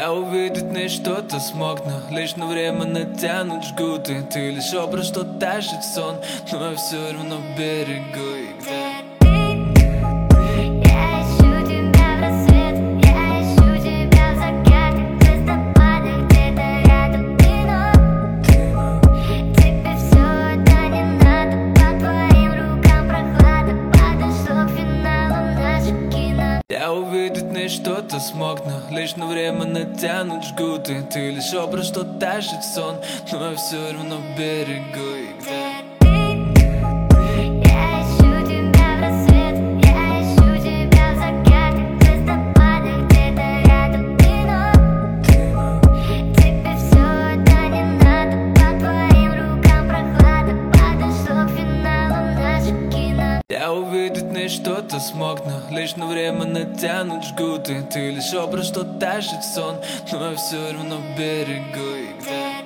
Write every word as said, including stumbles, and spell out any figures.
Я увидеть не что-то смог, но лишь на время натянуть жгуты. Ты лишь образ, что тащит сон, но я все равно берегу. И где я увидеть не что-то смог, но лишь на время натянуть жгуты. Ты лишь образ, что тащит сон, но я все равно берегу. И где я увидеть не что-то смог, но лишь на время натянуть жгуты. Ты лишь образ, что тащит сон, но я все равно берегу. И где